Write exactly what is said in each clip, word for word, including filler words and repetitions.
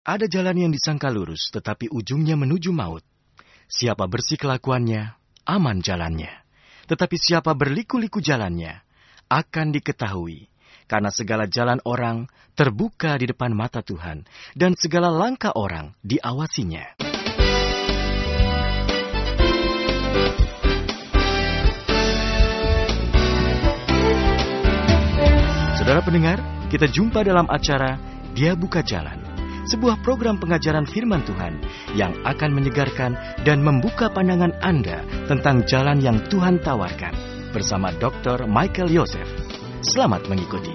Ada jalan yang disangka lurus, tetapi ujungnya menuju maut. Siapa bersih kelakuannya, aman jalannya. Tetapi siapa berliku-liku jalannya, akan diketahui. Karena segala jalan orang terbuka di depan mata Tuhan, dan segala langkah orang diawasinya. Saudara pendengar, kita jumpa dalam acara Dia Buka Jalan. Sebuah program pengajaran firman Tuhan yang akan menyegarkan dan membuka pandangan Anda tentang jalan yang Tuhan tawarkan. Bersama doktor Michael Yosef. Selamat mengikuti.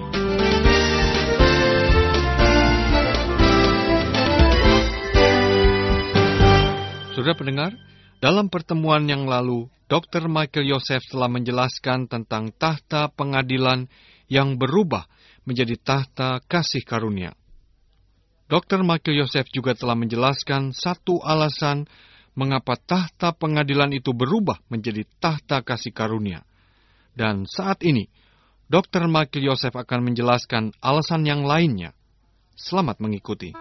Saudara pendengar, dalam pertemuan yang lalu, doktor Michael Yosef telah menjelaskan tentang tahta pengadilan yang berubah menjadi tahta kasih karunia. doktor Michael Yosef juga telah menjelaskan satu alasan mengapa tahta pengadilan itu berubah menjadi tahta kasih karunia. Dan saat ini, doktor Michael Yosef akan menjelaskan alasan yang lainnya. Selamat mengikuti.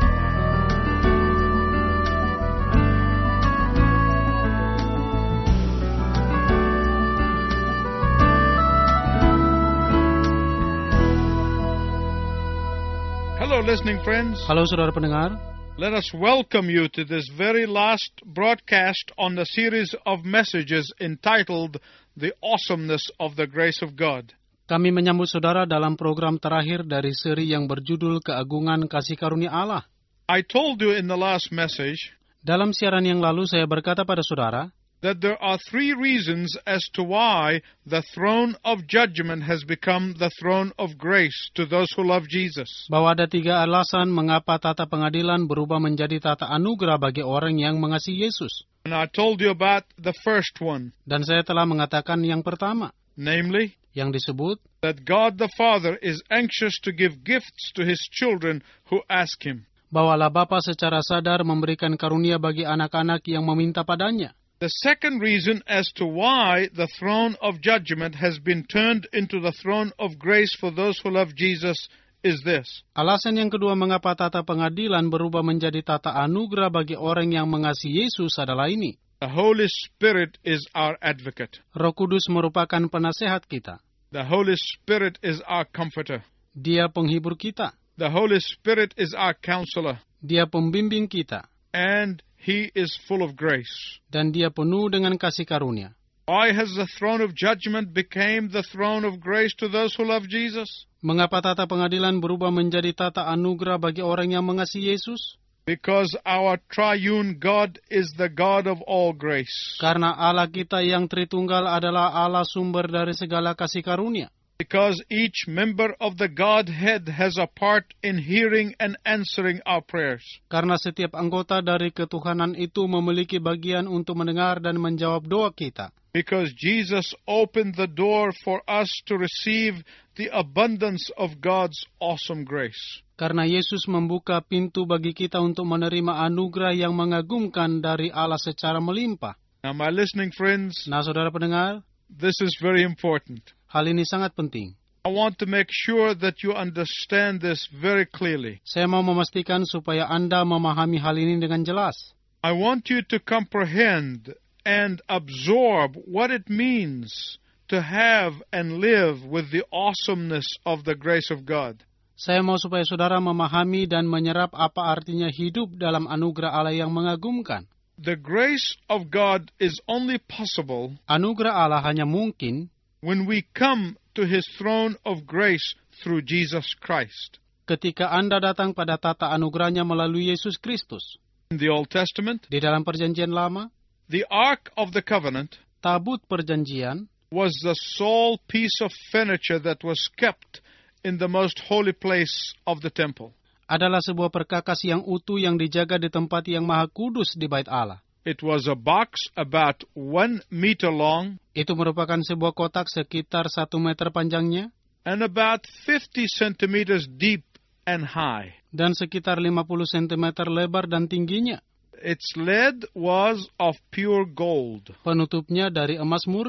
Hello, listening friends. Halo saudara pendengar. Let us welcome you to this very last broadcast on the series of messages entitled The Awesomeness of the Grace of God. Kami menyambut saudara dalam program terakhir dari seri yang berjudul Keagungan Kasih Karunia Allah. I told you in the last message Dalam siaran yang lalu saya berkata pada saudara that there are three reasons as to why the throne of judgment has become the throne of grace to those who love Jesus. bahwa ada tiga alasan mengapa tata pengadilan berubah menjadi tata anugerah bagi orang yang mengasihi Yesus. And I told you about the first one, Dan saya telah mengatakan yang pertama, namely yang disebut that God the Father is anxious to give gifts to His children who ask Him. bahwa Allah Bapa secara sadar memberikan karunia bagi anak-anak yang meminta padanya. The second reason as to why the throne of judgment has been turned into the throne of grace for those who love Jesus is this. Alasan yang kedua mengapa tata pengadilan berubah menjadi tata anugerah bagi orang yang mengasihi Yesus adalah ini. The Holy Spirit is our advocate. Roh Kudus merupakan penasehat kita. The Holy Spirit is our comforter. Dia penghibur kita. The Holy Spirit is our counselor. Dia pembimbing kita. And He is full of grace. Dan dia penuh dengan kasih karunia. Why has the throne of judgment become the throne of grace to those who love Jesus? Mengapa tata pengadilan berubah menjadi tata anugerah bagi orang yang mengasihi Yesus? Because our triune God is the God of all grace. Karena Allah kita yang Tritunggal adalah Allah sumber dari segala kasih karunia. Because each member of the Godhead has a part in hearing and answering our prayers. Karena setiap anggota dari ketuhanan itu memiliki bagian untuk mendengar dan menjawab doa kita. Because Jesus opened the door for us to receive the abundance of God's awesome grace. Karena Yesus membuka pintu bagi kita untuk menerima anugerah yang mengagumkan dari Allah secara melimpah. Now, my listening friends, Nah, saudara pendengar, this is very important. hal ini sangat penting. I want to make sure that you understand this very clearly. Saya mau memastikan supaya Anda memahami hal ini dengan jelas. I want you to comprehend and absorb what it means to have and live with the awesomeness of the grace of God. Saya mau supaya saudara memahami dan menyerap apa artinya hidup dalam anugerah Allah yang mengagumkan. The grace of God is only possible Anugerah Allah hanya mungkin when we come to His throne of grace through Jesus Christ. ketika Anda datang pada tata anugerahnya melalui Yesus Kristus. In the Old Testament, Di dalam perjanjian lama, the Ark of the Covenant tabut perjanjian was the sole piece of furniture that was kept in the most holy place of the temple. adalah sebuah perkakas yang utuh yang dijaga di tempat yang maha kudus di bait Allah. It was a box about one meter long Itu merupakan sebuah kotak sekitar satu meter panjangnya and about fifty centimeters deep and high. dan sekitar lima puluh sentimeter lebar dan tingginya. Its lid was of pure gold. Penutupnya dari emas murni.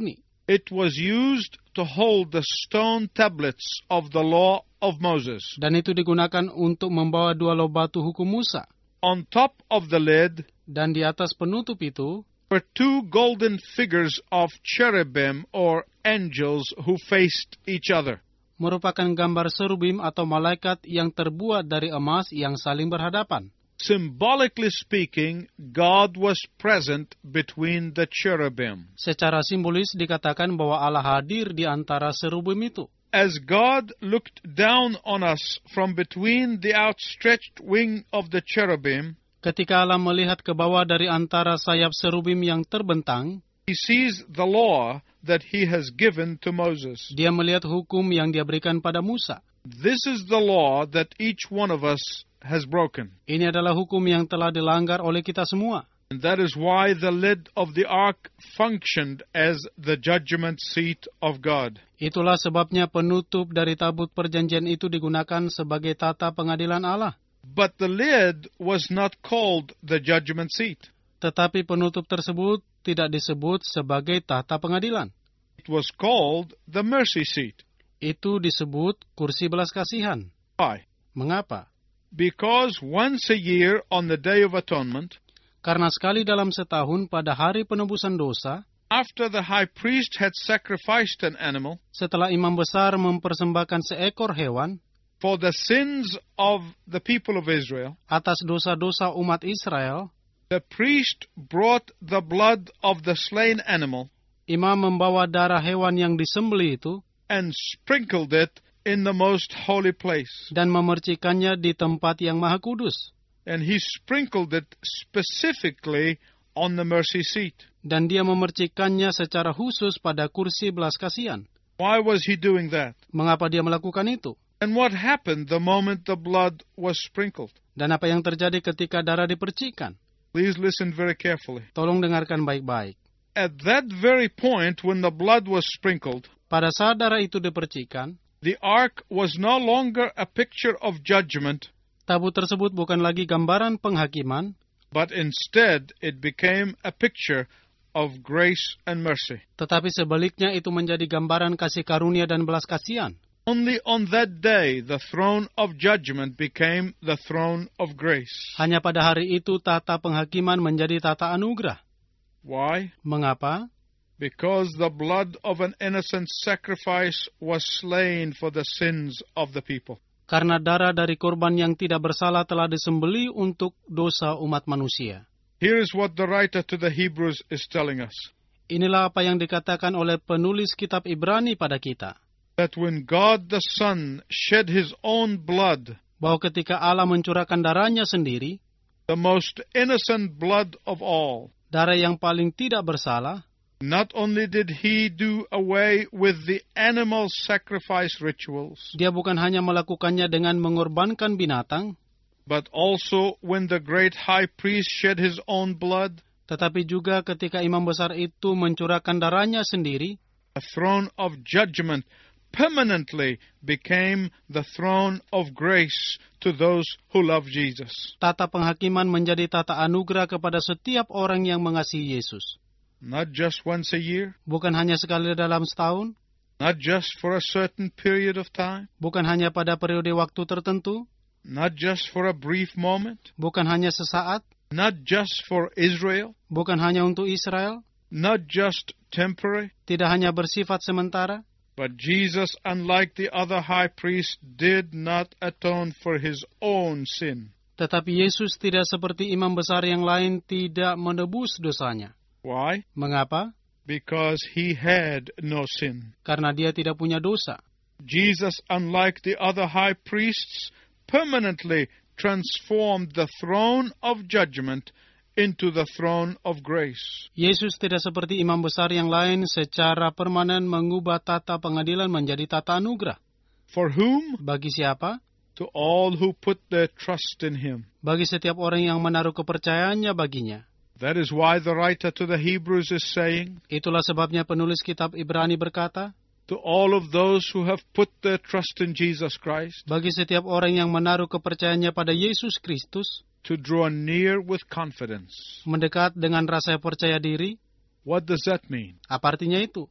It was used to hold the stone tablets of the law of Moses. Dan itu digunakan untuk membawa dua loh batu hukum Musa. On top of the lid Dan di atas penutup itu were two golden figures of cherubim or angels who faced each other. merupakan gambar serubim atau malaikat yang terbuat dari emas yang saling berhadapan. Symbolically speaking, God was present between the cherubim. Secara simbolis dikatakan bahwa Allah hadir di antara serubim itu. As God looked down on us from between the outstretched wing of the cherubim, ketika Allah melihat ke bawah dari antara sayap serubim yang terbentang, He sees the law that He has given to Moses. Dia melihat hukum yang Dia berikan pada Musa. This is the law that each one of us has broken. Ini adalah hukum yang telah dilanggar oleh kita semua. And that is why the lid of the ark functioned as the judgment seat of God. Itulah sebabnya penutup dari tabut perjanjian itu digunakan sebagai tata pengadilan Allah. But the lid was not called the judgment seat. Tetapi penutup tersebut tidak disebut sebagai tata pengadilan. It was called the mercy seat. Itu disebut kursi belas kasihan. Why? Mengapa? Because once a year on the Day of Atonement, Karena sekali dalam setahun pada hari penebusan dosa, after the high priest had sacrificed an animal setelah imam besar mempersembahkan seekor hewan for the sins of the people of Israel, atas dosa-dosa umat Israel, the priest brought the blood of the slain animal imam membawa darah hewan yang disembelih itu and sprinkled it in the most holy place. dan memercikannya di tempat yang maha kudus. And he sprinkled it specifically on the mercy seat. Dan dia memercikannya secara khusus pada kursi belas kasihan. Why was he doing that? Mengapa dia melakukan itu? And what happened the moment the blood was sprinkled? Dan apa yang terjadi ketika darah dipercikan? Please listen very carefully. Tolong dengarkan baik-baik. At that very point when the blood was sprinkled, Pada saat darah itu dipercikan, the ark was no longer a picture of judgment, tabut tersebut bukan lagi gambaran penghakiman, but instead it became a picture of grace and mercy. tetapi sebaliknya itu menjadi gambaran kasih karunia dan belas kasihan. Only on that day the throne of judgment became the throne of grace. Hanya pada hari itu tata penghakiman menjadi tata anugerah. Why? Mengapa? Because the blood of an innocent sacrifice was slain for the sins of the people. Karena darah dari korban yang tidak bersalah telah disembelih untuk dosa umat manusia. Here is what the writer to the Hebrews is telling us. Inilah apa yang dikatakan oleh penulis kitab Ibrani pada kita. That when God the Son shed His own blood, Bahwa ketika Allah mencurahkan darahnya sendiri, the most innocent blood of all, darah yang paling tidak bersalah, not only did He do away with the animal sacrifice rituals, dia bukan hanya melakukannya dengan mengorbankan binatang, but also when the great high priest shed his own blood, tetapi juga ketika imam besar itu mencurahkan darahnya sendiri, the throne of judgment permanently became the throne of grace to those who love Jesus. tata penghakiman menjadi tata anugerah kepada setiap orang yang mengasihi Yesus. Not just once a year, Bukan hanya sekali dalam setahun, not just for a certain period of time, bukan hanya pada periode waktu tertentu, not just for a brief moment, bukan hanya sesaat, not just for Israel, bukan hanya untuk Israel, not just temporary, tidak hanya bersifat sementara, but Jesus, unlike the other high priests, did not atone for His own sin. tetapi Yesus tidak seperti imam besar yang lain tidak menebus dosanya. Why? Mengapa? Because He had no sin. Karena dia tidak punya dosa. Jesus, unlike the other high priests, permanently transformed the throne of judgment into the throne of grace. Yesus tidak seperti imam besar yang lain secara permanen mengubah tata pengadilan menjadi tata anugerah. For whom? Bagi siapa? To all who put their trust in Him. Bagi setiap orang yang menaruh kepercayaannya baginya. That is why the writer to the Hebrews is saying, Itulah sebabnya penulis kitab Ibrani berkata, to all of those who have put their trust in Jesus Christ, bagi setiap orang yang menaruh kepercayaannya pada Yesus Kristus, to draw near with confidence. mendekat dengan rasa percaya diri. What does that mean? Apa artinya itu? It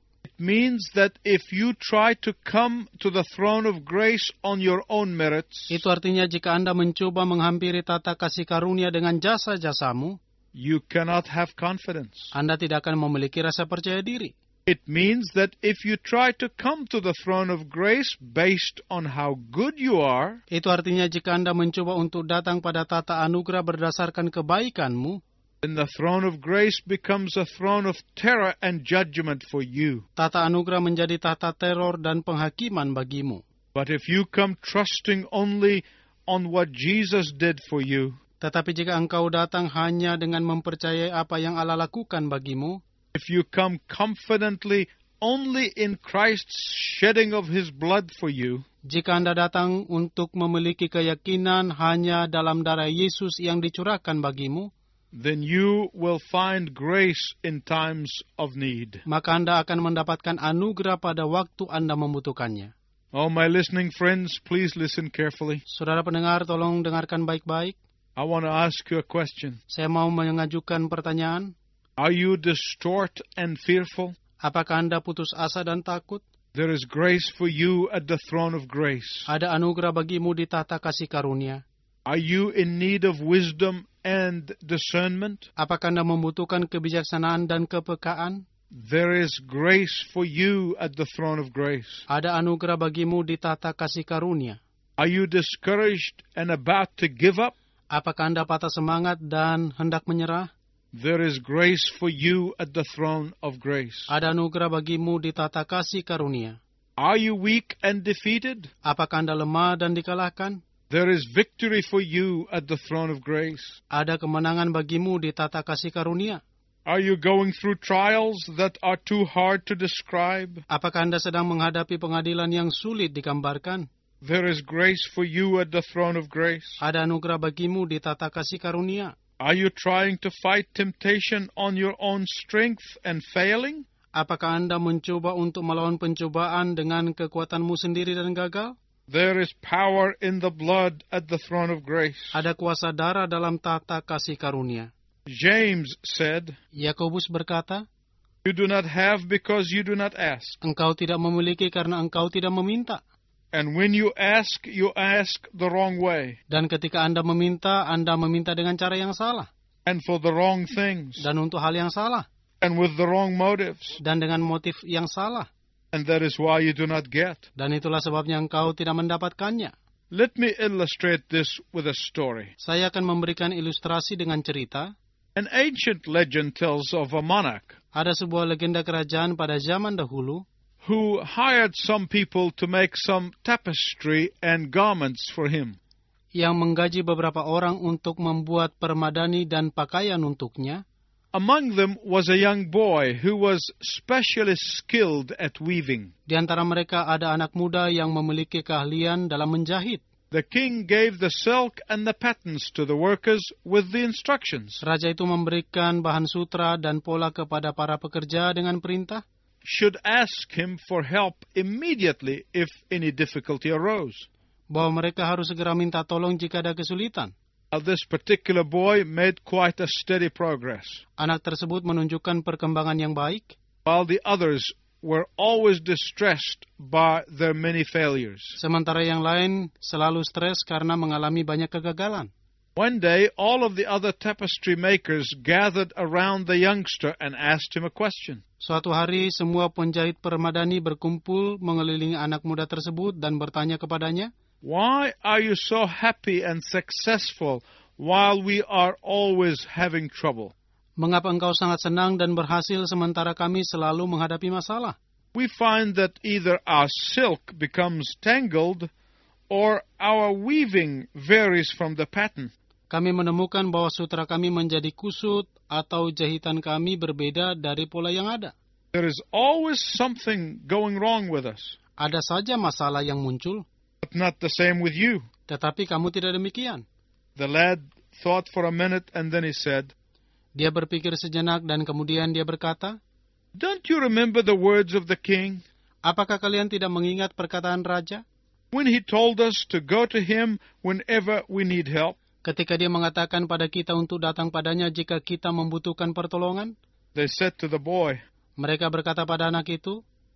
means that if you try to come to the throne of grace on your own merits, Itu artinya jika Anda mencoba menghampiri tata kasih karunia dengan jasa-jasamu, you cannot have confidence. Anda tidak akan memiliki rasa percaya diri. It means that if you try to come to the throne of grace based on how good you are, Itu artinya jika Anda mencoba untuk datang pada tata anugerah berdasarkan kebaikanmu, then the throne of grace becomes a throne of terror and judgment for you. tata anugerah menjadi tata teror dan penghakiman bagimu. But if you come trusting only on what Jesus did for you, Tetapi jika engkau datang hanya dengan mempercayai apa yang Allah lakukan bagimu, if you come confidently only in Christ's shedding of His blood for you, jika Anda datang untuk memiliki keyakinan hanya dalam darah Yesus yang dicurahkan bagimu, then you will find grace in times of need. maka Anda akan mendapatkan anugerah pada waktu Anda membutuhkannya. Oh, my listening friends, please listen carefully. Saudara pendengar, tolong dengarkan baik-baik. I want to ask you a question. Saya mau mengajukan pertanyaan. Are you distraught and fearful? Apakah Anda putus asa dan takut? There is grace for you at the throne of grace. Ada anugerah bagimu di tata kasih karunia. Are you in need of wisdom and discernment? Apakah Anda membutuhkan kebijaksanaan dan kepekaan? There is grace for you at the throne of grace. Ada anugerah bagimu di tata kasih karunia. Are you discouraged and about to give up? Apakah Anda patah semangat dan hendak menyerah? There is grace for you at the throne of grace. Ada anugerah bagimu di tata kasih karunia. Are you weak and defeated? Apakah Anda lemah dan dikalahkan? There is victory for you at the throne of grace. Ada kemenangan bagimu di tata kasih karunia. Are you going through trials that are too hard to describe? Apakah Anda sedang menghadapi pengadilan yang sulit digambarkan? There is grace for you at the throne of grace. Ada anugerah bagimu di tata kasih karunia. Are you trying to fight temptation on your own strength and failing? Apakah Anda mencoba untuk melawan pencobaan dengan kekuatanmu sendiri dan gagal? There is power in the blood at the throne of grace. Ada kuasa darah dalam tata kasih karunia. James said, Yakobus berkata, you do not have because you do not ask. engkau tidak memiliki karena engkau tidak meminta. And when you ask, you ask the wrong way. Dan ketika Anda meminta, Anda meminta dengan cara yang salah. And for the wrong things. Dan untuk hal yang salah. And with the wrong motives. Dan dengan motif yang salah. And that is why you do not get. Dan itulah sebabnya engkau tidak mendapatkannya. Let me illustrate this with a story. Saya akan memberikan ilustrasi dengan cerita. An ancient legend tells of a monarch Ada sebuah legenda kerajaan pada zaman dahulu who hired some people to make some tapestry and garments for him. yang menggaji beberapa orang untuk membuat permadani dan pakaian untuknya. Among them was a young boy who was specially skilled at weaving. Di antara mereka ada anak muda yang memiliki keahlian dalam menjahit. The king gave the silk and the patterns to the workers with the instructions. Raja itu memberikan bahan sutra dan pola kepada para pekerja dengan perintah. Should ask him for help immediately if any difficulty arose. Bahwa mereka harus segera minta tolong jika ada kesulitan. Now, this particular boy made quite a steady progress, Anak tersebut menunjukkan perkembangan yang baik, while the others were always distressed by their many failures. sementara yang lain selalu stres karena mengalami banyak kegagalan. One day, all of the other tapestry makers gathered around the youngster and asked him a question. Suatu hari, semua penjahit permadani berkumpul mengelilingi anak muda tersebut dan bertanya kepadanya, Why are you so happy and successful while we are always having trouble? mengapa engkau sangat senang dan berhasil sementara kami selalu menghadapi masalah? We find that either our silk becomes tangled or our weaving varies from the pattern. Kami menemukan bahwa sutra kami menjadi kusut atau jahitan kami berbeda dari pola yang ada. There is always something going wrong with us, Ada saja masalah yang muncul, but not the same with you. tetapi kamu tidak demikian. The lad thought for a minute and then he said, Dia berpikir sejenak dan kemudian dia berkata, Don't you remember the words of the king apakah kalian tidak mengingat perkataan raja? when he told us to go to him whenever we need help? Ketika dia mengatakan pada kita untuk datang padanya jika kita membutuhkan pertolongan, They said to the boy, mereka berkata pada anak itu,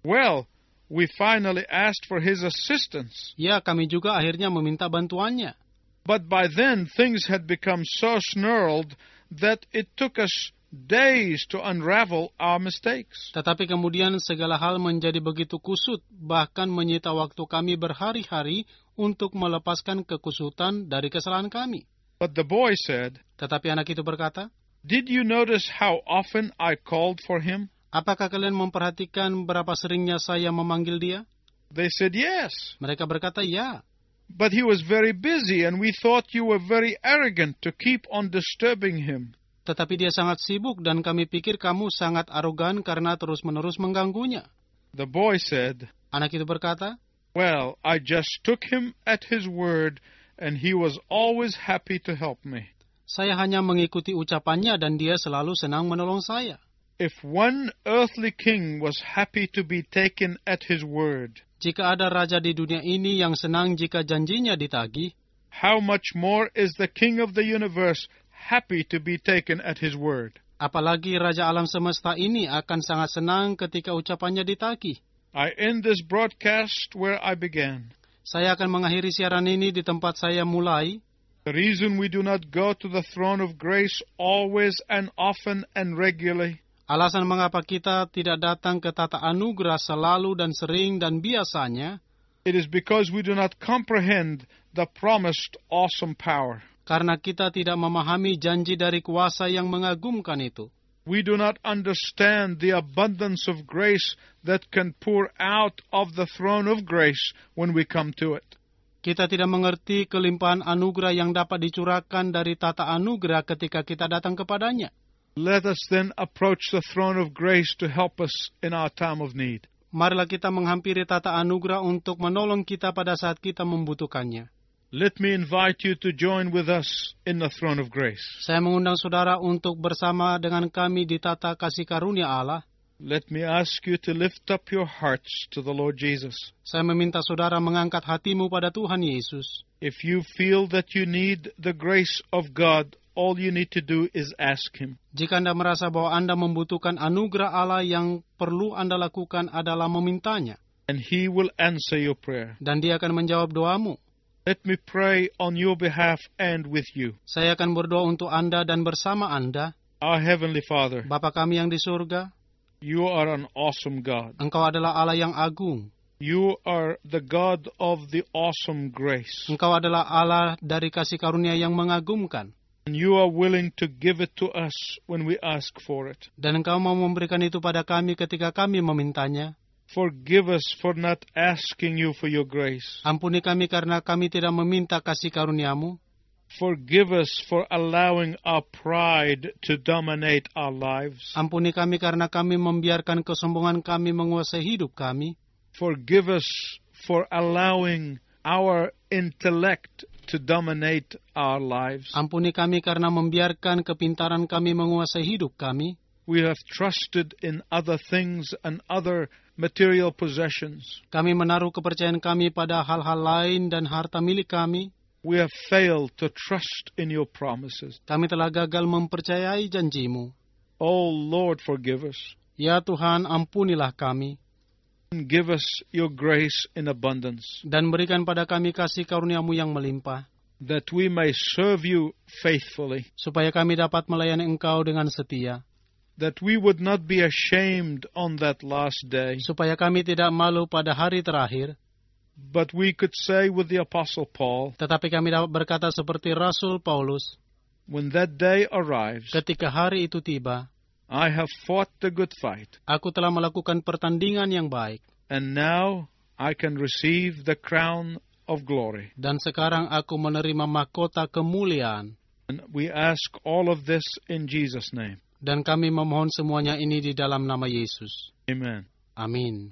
Well, we finally asked for his assistance. Ya, kami juga akhirnya meminta bantuannya. But by then, things had become so snarled that it took us days to unravel our mistakes. Tetapi kemudian segala hal menjadi begitu kusut, bahkan menyita waktu kami berhari-hari untuk melepaskan kekusutan dari kesalahan kami. But the boy said, Tetapi anak itu berkata, "Did you notice how often I called for him?" Apakah kalian memperhatikan berapa seringnya saya memanggil dia? They said, "Yes." Mereka berkata, ya. But he was very busy, and we thought you were very arrogant to keep on disturbing him. Tetapi dia sangat sibuk dan kami pikir kamu sangat arogan karena terus-menerus mengganggunya. The boy said, Anak itu berkata, "Well, I just took him at his word, and he was always happy to help me." saya hanya mengikuti ucapannya dan dia selalu senang menolong saya. If one earthly king was happy to be taken at his word, Jika ada raja di dunia ini yang senang jika janjinya ditagih, how much more is the King of the universe happy to be taken at his word? apalagi raja alam semesta ini akan sangat senang ketika ucapannya ditagih. I end this broadcast where I began. Saya akan mengakhiri siaran ini di tempat saya mulai. The reason we do not go to the throne of grace always and often and regularly Alasan mengapa kita tidak datang ke tata anugerah selalu dan sering dan biasanya, it is because we do not comprehend the promised awesome power. karena kita tidak memahami janji dari kuasa yang mengagumkan itu. We do not understand the abundance of grace that can pour out of the throne of grace when we come to it. Kita tidak mengerti kelimpahan anugerah yang dapat dicurahkan dari tata anugerah ketika kita datang kepadanya. Let us then approach the throne of grace to help us in our time of need. Marilah kita menghampiri tata anugerah untuk menolong kita pada saat kita membutuhkannya. Let me invite you to join with us in the throne of grace. Saya mengundang saudara untuk bersama dengan kami di tata kasih karunia Allah. Let me ask you to lift up your hearts to the Lord Jesus. Saya meminta saudara mengangkat hatimu pada Tuhan Yesus. If you feel that you need the grace of God, all you need to do is ask Him. Jika Anda merasa bahwa Anda membutuhkan anugerah Allah, yang perlu Anda lakukan adalah memintanya. And He will answer your prayer. Dan Dia akan menjawab doamu. Let me pray on your behalf and with you. Saya akan berdoa untuk Anda dan bersama Anda. Our Heavenly Father, Bapa kami yang di surga, you are an awesome God. Engkau adalah Allah yang agung. You are the God of the awesome grace. Engkau adalah Allah dari kasih karunia yang mengagumkan. And you are willing to give it to us when we ask for it. Dan Engkau mau memberikan itu pada kami ketika kami memintanya. Forgive us for not asking you for your grace. Ampuni kami karena kami tidak meminta kasih karuniamu. Forgive us for allowing our pride to dominate our lives. Ampuni kami karena kami membiarkan kesombongan kami menguasai hidup kami. Forgive us for allowing our intellect to dominate our lives. Ampuni kami karena membiarkan kepintaran kami menguasai hidup kami. We have trusted in other things and other material possessions. Kami menaruh kepercayaan kami pada hal-hal lain dan harta milik kami. We have failed to trust in your promises. Kami telah gagal mempercayai janjimu. Oh Lord, forgive us. Ya Tuhan, ampunilah kami. And give us your grace in abundance, Dan berikan pada kami kasih karuniamu yang melimpah, that we may serve you faithfully, supaya kami dapat melayani Engkau dengan setia, that we would not be ashamed on that last day, supaya kami tidak malu pada hari terakhir, but we could say with the Apostle Paul, tetapi kami dapat berkata seperti Rasul Paulus, when that day arrives, ketika hari itu tiba, I have fought the good fight, aku telah melakukan pertandingan yang baik, and now I can receive the crown of glory. dan sekarang aku menerima mahkota kemuliaan. And we ask all of this in Jesus' name. Dan kami memohon semuanya ini di dalam nama Yesus. Amen. Amin.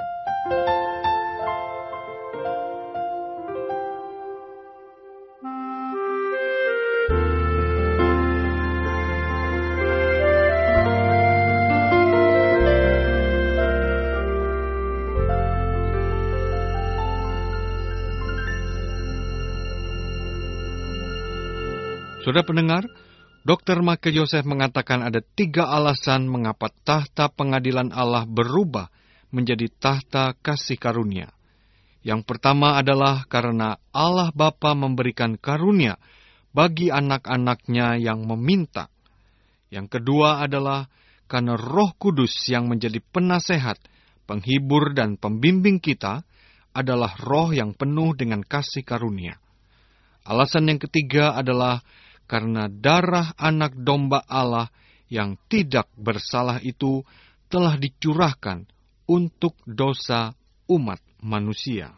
Saudara pendengar, dokter Michael Joseph mengatakan ada tiga alasan mengapa tahta pengadilan Allah berubah menjadi tahta kasih karunia. Yang pertama adalah karena Allah Bapa memberikan karunia bagi anak-anaknya yang meminta. Yang kedua adalah karena Roh Kudus yang menjadi penasehat, penghibur dan pembimbing kita adalah roh yang penuh dengan kasih karunia. Alasan yang ketiga adalah karena darah anak domba Allah yang tidak bersalah itu telah dicurahkan untuk dosa umat manusia.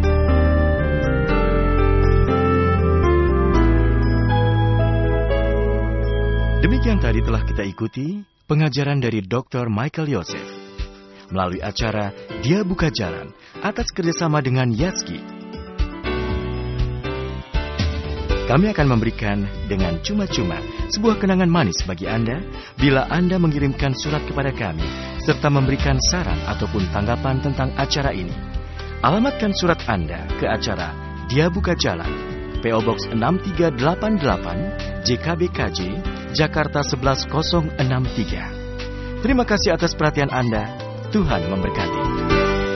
Demikian tadi telah kita ikuti pengajaran dari doktor Michael Yosef melalui acara Dia Buka Jalan atas kerjasama dengan Yatski. Kami akan memberikan dengan cuma-cuma sebuah kenangan manis bagi Anda bila Anda mengirimkan surat kepada kami serta memberikan saran ataupun tanggapan tentang acara ini. Alamatkan surat Anda ke acara Dia Buka Jalan, P O Box enam tiga delapan delapan, J K B K J, Jakarta sebelas nol enam tiga. Terima kasih atas perhatian Anda. Tuhan memberkati.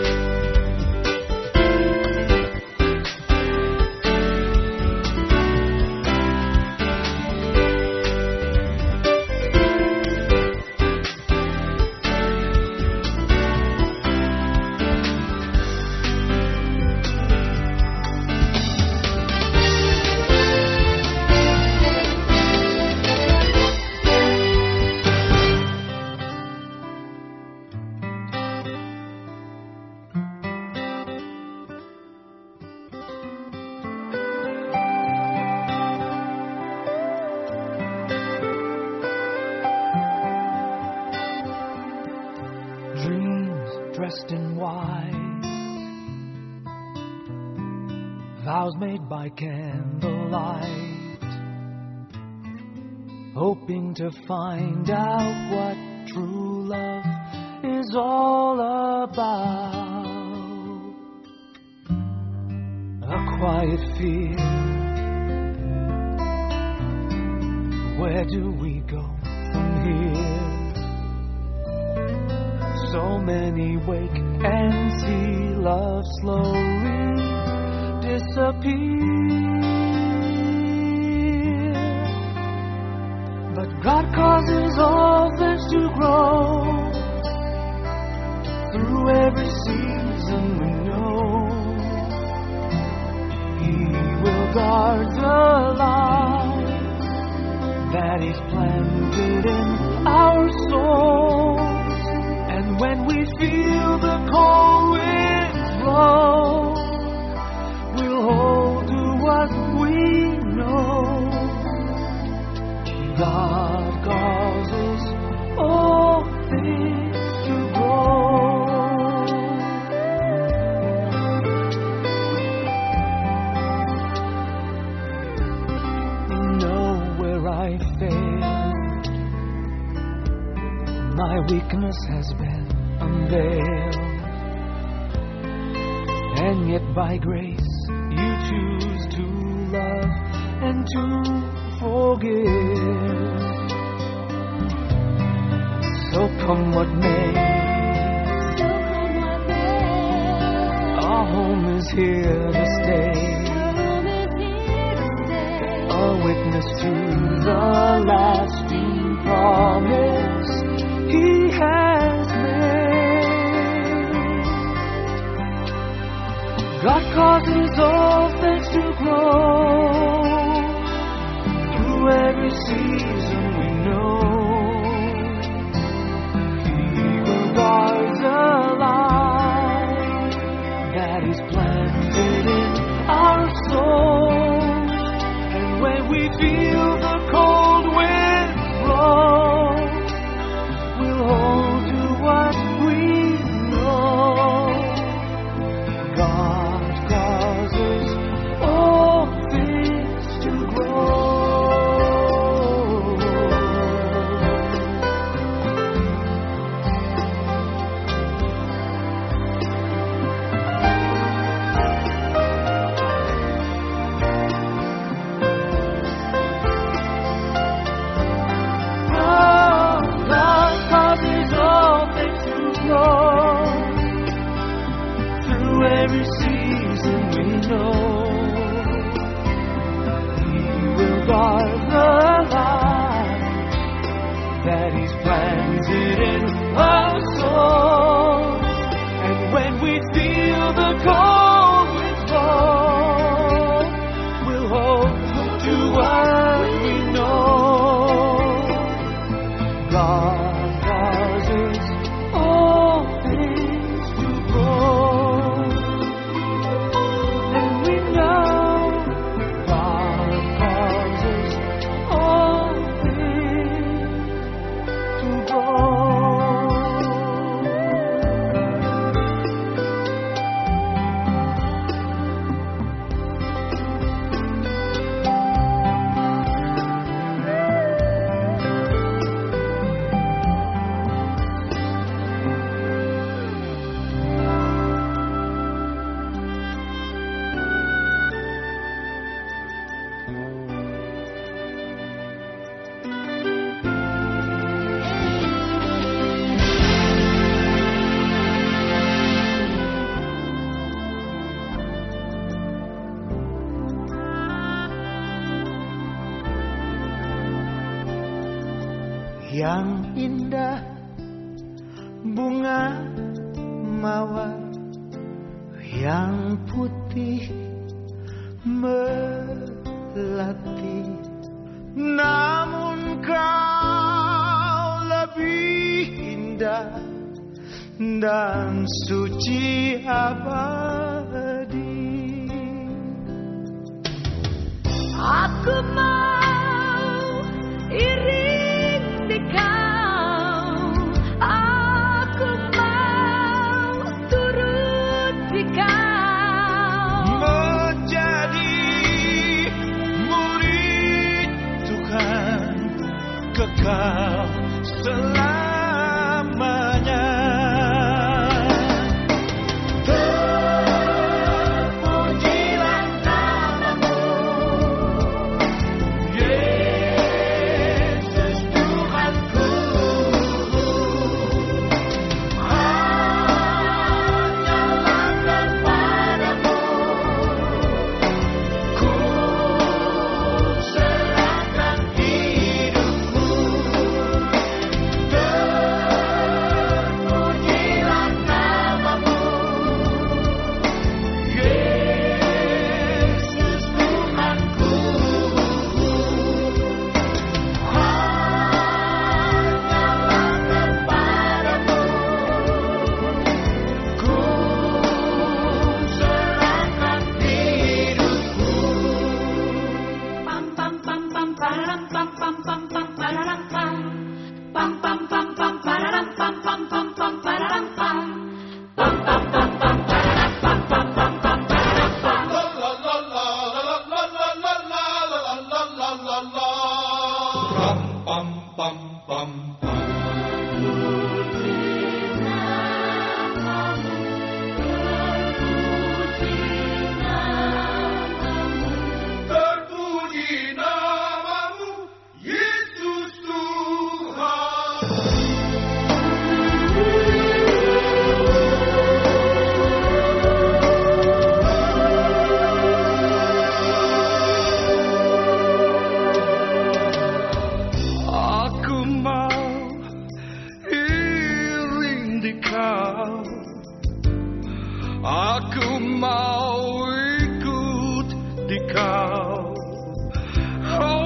Dressed in white, vows made by candlelight, hoping to find out what true love is all about. A quiet fear, where do we go from here? So many wake and see love slowly disappear. But God causes all things to grow. Through every season we know He will guard the light that He's planted in our souls. When we feel the cold wind blow, we'll hold to what we know. God causes all things to grow. You know where I failed. My weakness has been unveiled, and yet by grace you choose to love and to forgive. So come what may, our home is here to stay, a witness to the lasting promise He has made. God causes all things to grow. Through every season we know He will guard the light that is planted in our souls. And when we feel the cold wind blow, we'll hold to what we know. God causes all things to grow. yang indah, bunga mawar yang putih melati. Namun kau lebih indah dan suci abadi. Aku mau iring di kau, aku mau turut di kau, menjadi murid Tuhan kekal selamanya. Aku mau ikut di kau, kau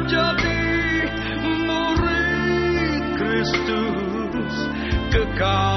menjadi murid Kristus kekal